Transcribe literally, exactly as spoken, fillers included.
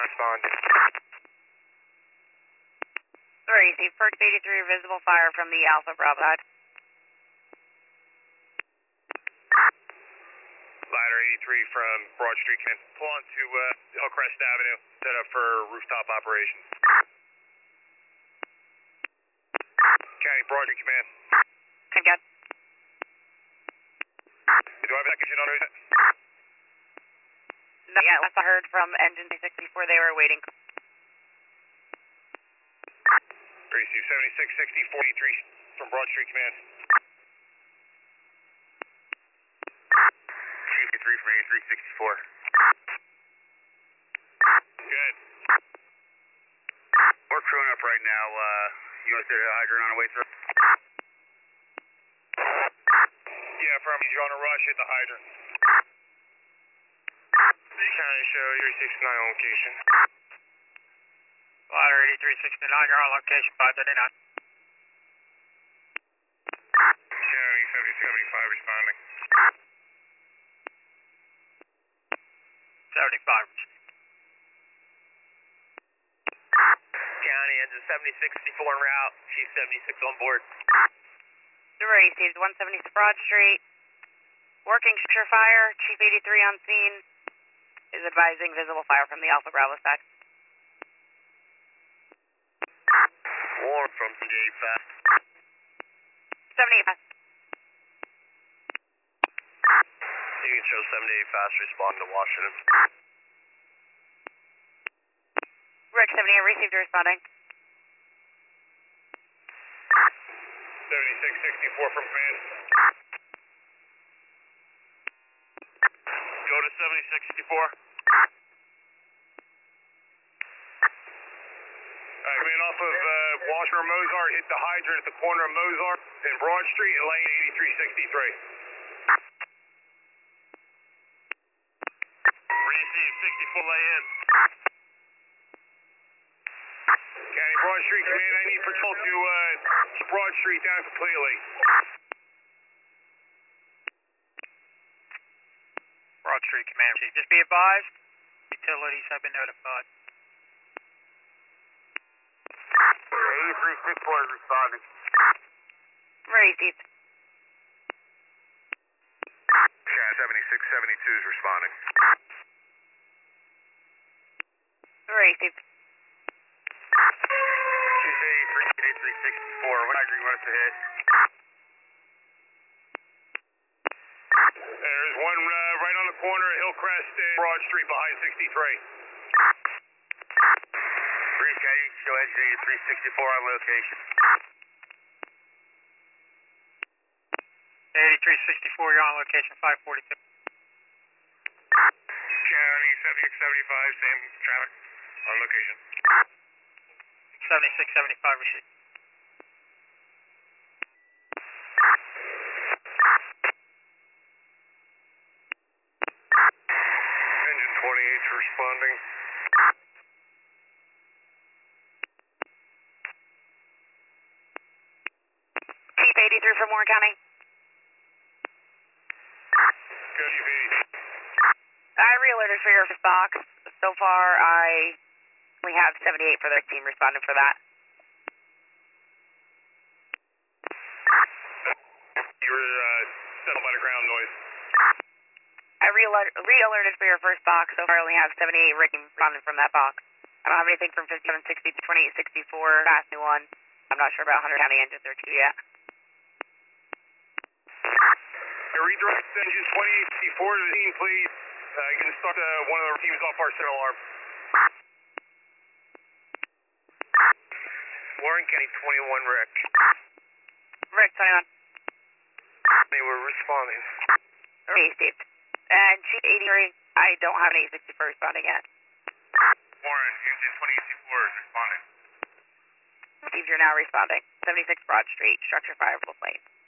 responding. Sorry, see, Perch eighty-three, visible fire from the Alpha Bravo side. Ladder eighty-three from Broad Street, can pull on to uh, Hillcrest Avenue, set up for rooftop operations. County Broad Street Command. Can get. Do I have a second on those? No, yeah, last I heard from Engine sixty-four, they were waiting. Receive seventy-six sixty-four eighty-three from Broad Street Command. Chief eighty-three from eighty-three sixty-four. Good. We're crewing up right now. Uh, you want to stay at the hydrant on the way through? Yeah, from you're on a rush at the hydrant. County show three sixty-nine on location. Ladder eighty-three sixty-nine, you're on location five thirty-nine. County seventy-six seventy-five responding. seventy-five. County engine seventy-six sixty-four en route, Chief seventy-six on board. Sorry, received one seventy-six Broad Street. Working structure fire, Chief eighty-three on scene. Is advising visible fire from the Alpha Bravo side. Warm from seventy-eight fast. seventy-eight fast. You can show seventy-eight fast respond to Washington. Rick seventy-eight received responding. seventy-six sixty-four from command. Go to seventy-six sixty-four. Alright, coming off of uh, Washington Mozart, hit the hydrant at the corner of Mozart and Broad Street and lane eighty-three sixty-three. Receive sixty-four lay in. County Broad Street Command, I need patrol to uh, Broad Street down completely. Broad Street Command, Chief. Just be advised, utilities have been notified. eighty-three sixty-four is responding. Received. Chad seventy-six seventy-two is responding. Received. Chief eighty-three eighty-three sixty-four, what hydrant you want us to hit? There's one uh, right on the corner of Hillcrest and Broad Street behind sixty-three. Brief County, show engine eighty-three sixty-four on location. eighty-three sixty-four, you're on location five forty-two. County seventy-six seventy-five, same traffic on location. seventy-six seventy-five received. Engine twenty-eight responding. Chief eighty-three from Warren County. Go Chief eighty. I re-alerted for your box. So far, I only have seventy-eight for their team responding for that. You were uh, settled by the ground noise. I re-alerted for your first box. So far, I only have seventy-eight rigging responding from that box. I don't have anything from fifty-seven sixty to twenty-eight sixty-four. Fast new one. I'm not sure about Hunter County engines or two yet. Redirect engine twenty-eight sixty-four to the team, please. Uh, you can start uh, one of the teams off our center alarm. Warren County twenty-one, Rick. Rick, twenty-one. They were responding. Received. And Chief eighty-three, I don't have an eight sixty-four responding yet. Warren, engine twenty-eight sixty-four is responding. Received, you're now responding. seventy-six Broad Street, structure fire, full plane.